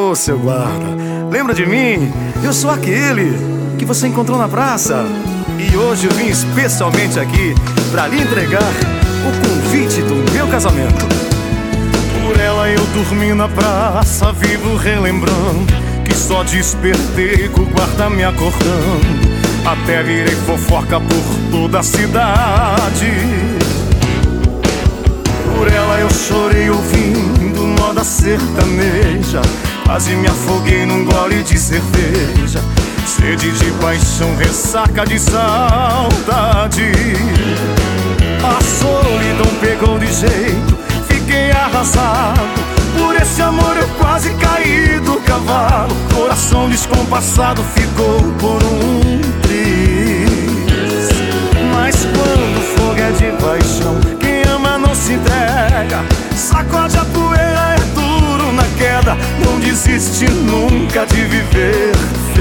Ô, seu guarda, lembra de mim? Eu sou aquele que você encontrou na praça. E hoje eu vim especialmente aqui pra lhe entregar o convite do meu casamento. Por ela eu dormi na praça, vivo relembrando que só despertei com o guarda me acordando. Até virei fofoca por toda a cidade. Por ela eu chorei ouvindo moda sertaneja, quase me afoguei num gole de cerveja. Sede de paixão, ressaca de saudade. A solidão pegou de jeito, fiquei arrasado. Por esse amor eu quase caí do cavalo. Coração descompassado ficou por um triz. Mas quando o fogo é de paixão, quem ama não se entrega. Sacode a poeira, é duro na queda. Não desiste nunca de viver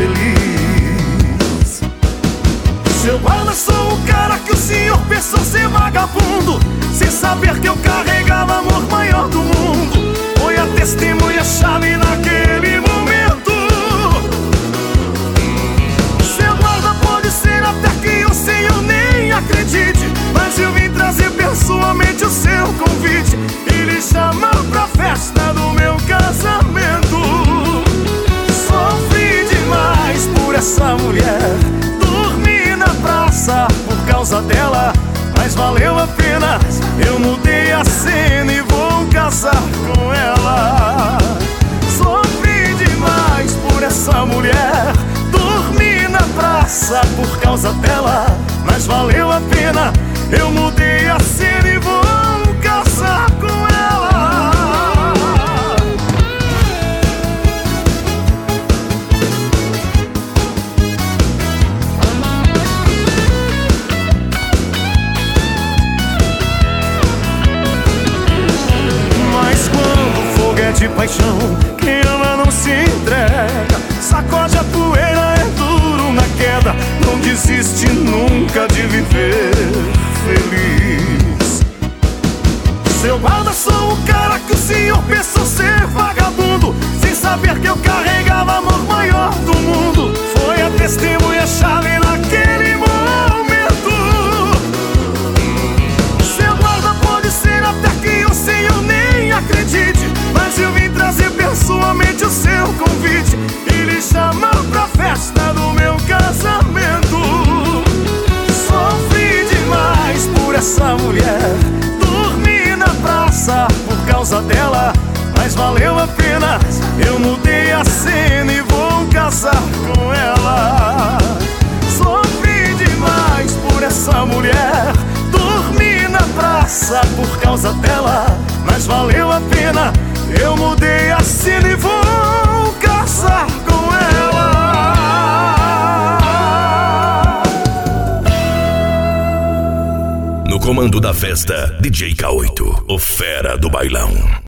feliz. Seu guarda, sou o cara que o senhor pensou ser vagabundo, sem saber que eu carregava amor maior do mundo. Foi a testemunha-chave naquele momento. Seu guarda, pode ser até que o senhor nem acredite, mas eu vim trazer pessoalmente o seu convite e lhe chamar pra festa do meu casamento. Sofri demais por essa mulher, dormi na praça por causa dela, mas valeu a pena. Eu mudei a cena e vou casar com ela. Sofri demais por essa mulher, dormi na praça por causa dela, mas valeu a pena. Eu mudei a cena e vou casar com ela. Mas quando o fogo é de paixão, quem ama não se entrega. Sacode a poeira, é duro na queda. Não desiste nunca de viver feliz. Seu guarda, sou o cara que o senhor pensou ser vagabundo, sem saber que eu carregava amor maior do mundo. Foi a testemunha-chave naquele momento. Seu guarda, pode ser até que o senhor nem acredite, mas eu vim trazer pessoalmente o seu convite e lhe chamar pra festa do meu casamento. Sofri demais por essa mulher, dormi na praça por causa dela, mas valeu a pena. Eu mudei a cena e vou casar com ela. Sofri demais por essa mulher, dormi na praça por causa dela, mas valeu a pena. Eu mudei a cena e vou casar com ela. No comando da festa, DJ K8, o fera do bailão.